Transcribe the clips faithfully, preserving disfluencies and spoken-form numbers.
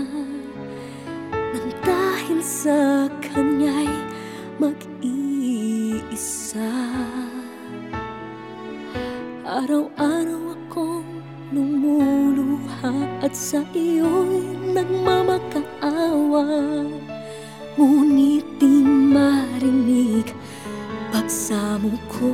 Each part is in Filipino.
nang dahil sa kanya'y mag-iisa. Araw-araw akong lumuluha at sa iyo'y nagmamakaawa, ngunit di marinig pagsamo ko.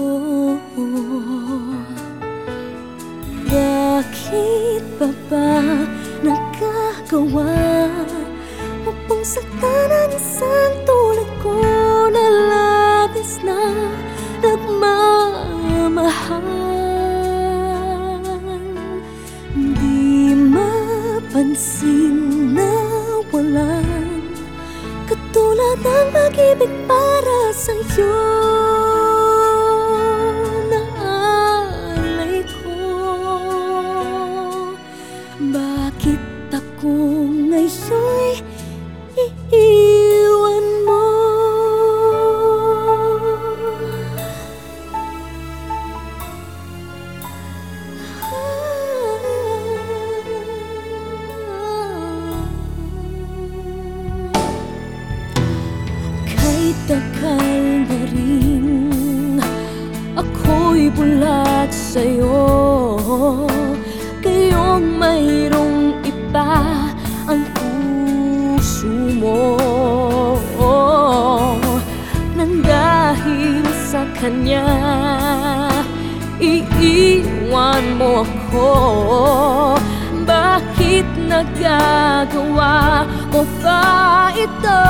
Bakit pa ba nagkagawa upang saktan ang isang tulad ko na labis na nagmamahal? Di mapansin na walang katulad ng pag-ibig para sa'yo na alay ko. Bakit ako ngayon'y iiwan mo? Kay tagal na rin ako'y bulag sa'yo, kayong mayroong iba ang puso mo. Nang dahil sa kanya iiwan mo ako, bakit nagagawa mo pa ito?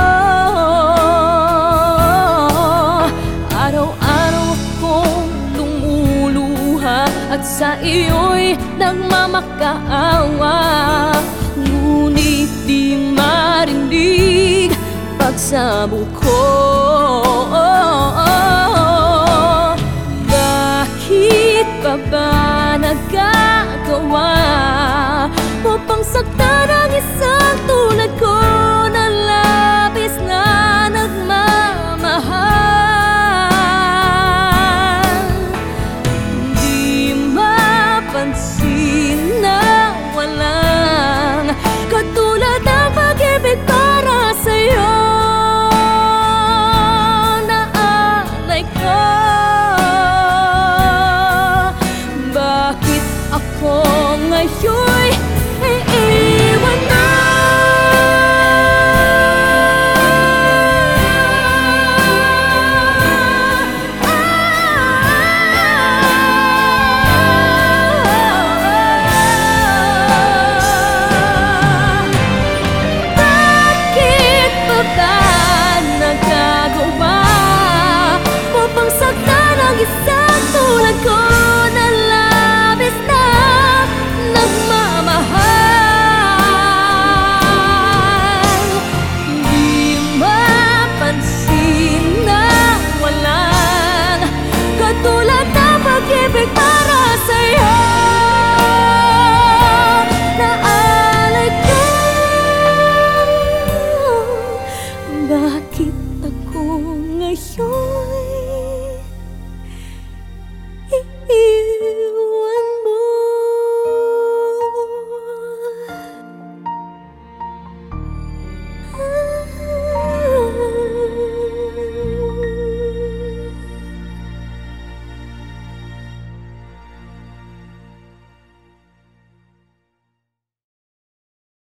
Araw-araw akong lumuluha at sa iyo'y nagmamakaawa, ngunit di marinig pagsamo ko. Bakit pa ba nagagawa upang saktan ang isa